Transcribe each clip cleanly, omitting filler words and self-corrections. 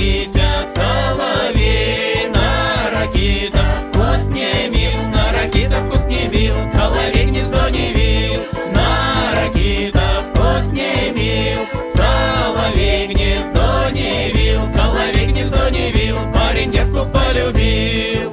висят соловей, на ракитах вкус не мил, на ракитах вкус не мил, соловей гнездо не вил, на ракитах вкус не мил, соловей гнездо не вил, соловей гнездо не вил, парень девку полюбил.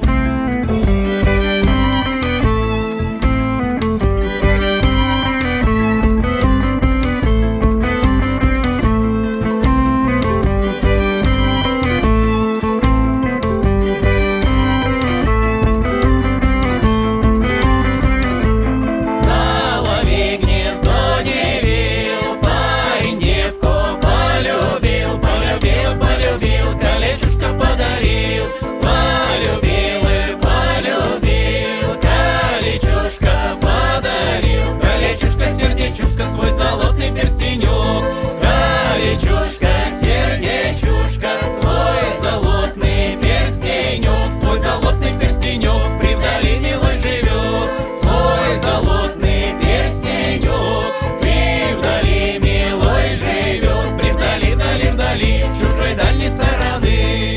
Свой золотный перстенек, колечушка, сердечушка, свой золотный перстенек, свой золотный перстенек, при вдали милой живет, свой золотный перстенек, при вдали милой живет, при вдали, вдали, вдали, чужой дальней стороны.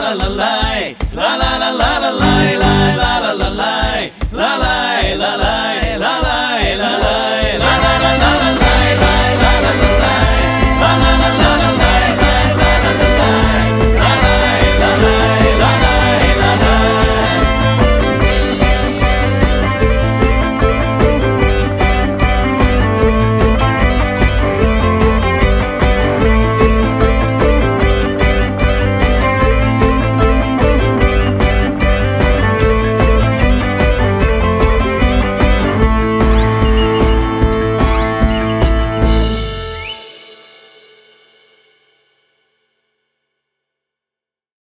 La la